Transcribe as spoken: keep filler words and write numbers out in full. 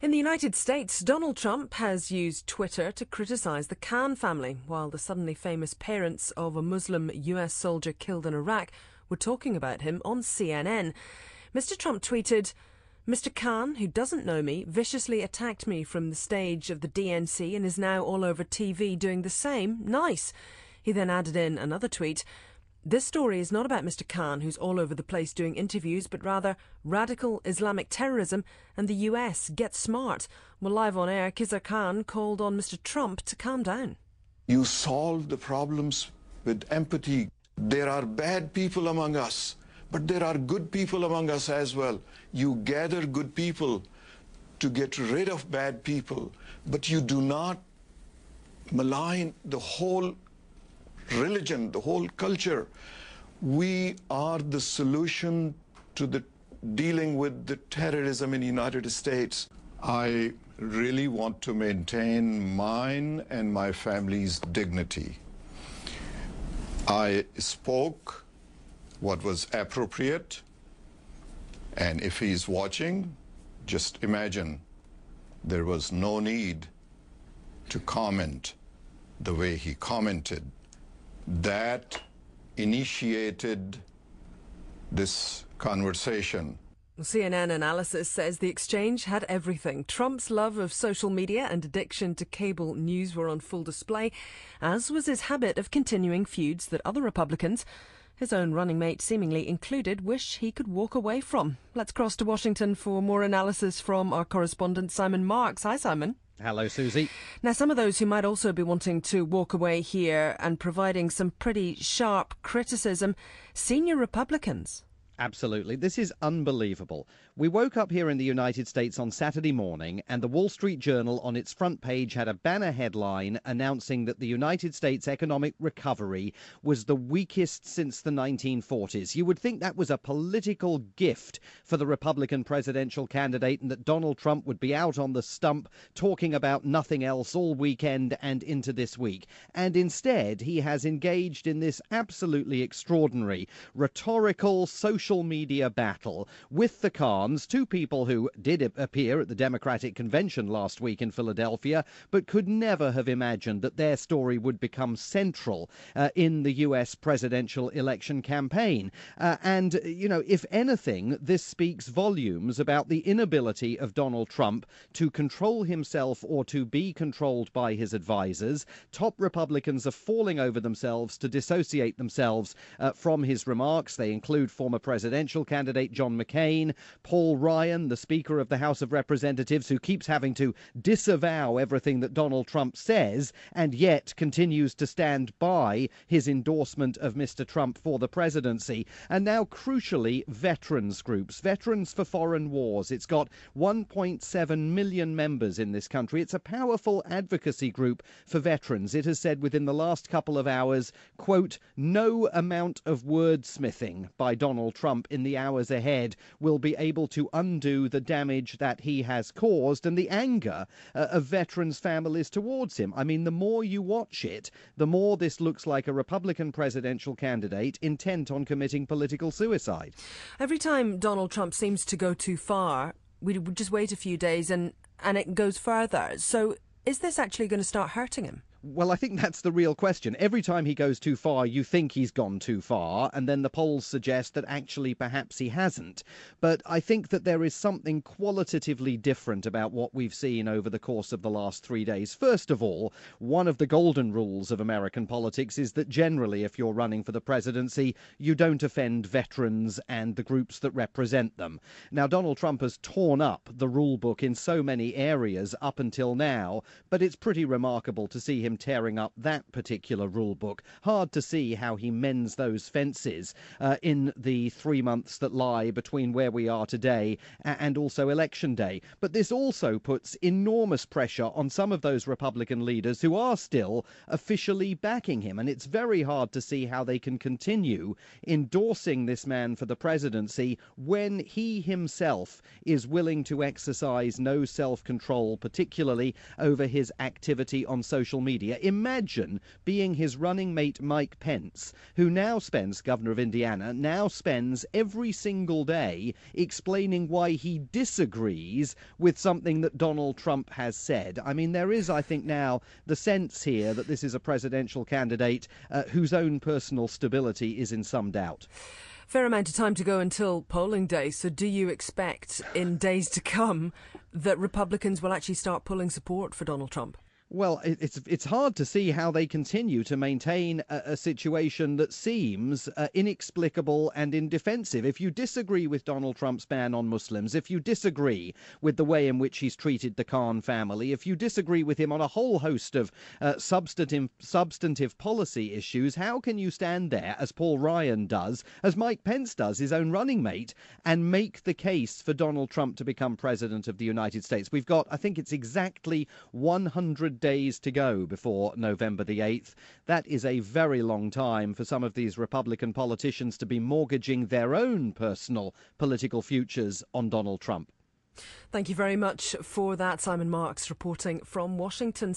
In the United States, Donald Trump has used Twitter to criticise the Khan family, while the suddenly famous parents of a Muslim U S soldier killed in Iraq were talking about him on C N N. Mister Trump tweeted, "Mister Khan, who doesn't know me, viciously attacked me from the stage of the D N C and is now all over T V doing the same. Nice." He then added in another tweet, "This story is not about Mister Khan, who's all over the place doing interviews, but rather radical Islamic terrorism and the U S. Get smart." Well, live on air, Khizr Khan called on Mister Trump to calm down. You solve the problems with empathy. There are bad people among us, but there are good people among us as well. You gather good people to get rid of bad people, but you do not malign the whole religion, the whole culture. We are the solution to the dealing with the terrorism in the United States. I really want to maintain mine and my family's dignity. I spoke what was appropriate, and if he's watching, just imagine there was no need to comment the way he commented. That initiated this conversation. C N N analysis says the exchange had everything. Trump's love of social media and addiction to cable news were on full display, as was his habit of continuing feuds that other Republicans, his own running mate seemingly included, wish he could walk away from. Let's cross to Washington for more analysis from our correspondent Simon Marks. Hi, Simon. Hello, Susie. Now, some of those who might also be wanting to walk away here and providing some pretty sharp criticism, senior Republicans. Absolutely. This is unbelievable. We woke up here in the United States on Saturday morning and the Wall Street Journal on its front page had a banner headline announcing that the United States economic recovery was the weakest since the nineteen forties. You would think that was a political gift for the Republican presidential candidate and that Donald Trump would be out on the stump talking about nothing else all weekend and into this week. And instead, he has engaged in this absolutely extraordinary rhetorical social social media battle with the Khans, two people who did appear at the Democratic Convention last week in Philadelphia, but could never have imagined that their story would become central uh, in the U S presidential election campaign. Uh, and, you know, if anything, this speaks volumes about the inability of Donald Trump to control himself or to be controlled by his advisors. Top Republicans are falling over themselves to dissociate themselves uh, from his remarks. They include former presidential candidate John McCain, Paul Ryan, the Speaker of the House of Representatives, who keeps having to disavow everything that Donald Trump says and yet continues to stand by his endorsement of Mister Trump for the presidency. And now, crucially, veterans groups, Veterans for Foreign Wars. It's got one point seven million members in this country. It's a powerful advocacy group for veterans. It has said within the last couple of hours, quote, "No amount of wordsmithing by Donald Trump in the hours ahead will be able to undo the damage that he has caused and the anger uh, of veterans' families towards him." I mean, the more you watch it, the more this looks like a Republican presidential candidate intent on committing political suicide. Every time Donald Trump seems to go too far, we would just wait a few days and, and it goes further. So is this actually going to start hurting him? Well, I think that's the real question. Every time he goes too far, you think he's gone too far, and then the polls suggest that actually perhaps he hasn't. But I think that there is something qualitatively different about what we've seen over the course of the last three days. First of all, one of the golden rules of American politics is that generally, if you're running for the presidency, you don't offend veterans and the groups that represent them. Now, Donald Trump has torn up the rule book in so many areas up until now, but it's pretty remarkable to see him tearing up that particular rule book. Hard to see how he mends those fences uh, in the three months that lie between where we are today and also election day. But this also puts enormous pressure on some of those Republican leaders who are still officially backing him. And it's very hard to see how they can continue endorsing this man for the presidency when he himself is willing to exercise no self-control, particularly over his activity on social media. media. Imagine being his running mate Mike Pence, who now spends, governor of Indiana, now spends every single day explaining why he disagrees with something that Donald Trump has said. I mean, there is, I think now, the sense here that this is a presidential candidate uh, whose own personal stability is in some doubt. Fair amount of time to go until polling day, so do you expect in days to come that Republicans will actually start pulling support for Donald Trump? Well, it's it's hard to see how they continue to maintain a, a situation that seems uh, inexplicable and indefensive. If you disagree with Donald Trump's ban on Muslims, if you disagree with the way in which he's treated the Khan family, if you disagree with him on a whole host of uh, substantive substantive policy issues, how can you stand there, as Paul Ryan does, as Mike Pence does, his own running mate, and make the case for Donald Trump to become president of the United States? We've got, I think it's exactly one hundred days to go before November the eighth. That is a very long time for some of these Republican politicians to be mortgaging their own personal political futures on Donald Trump. Thank you very much for that. Simon Marks reporting from Washington.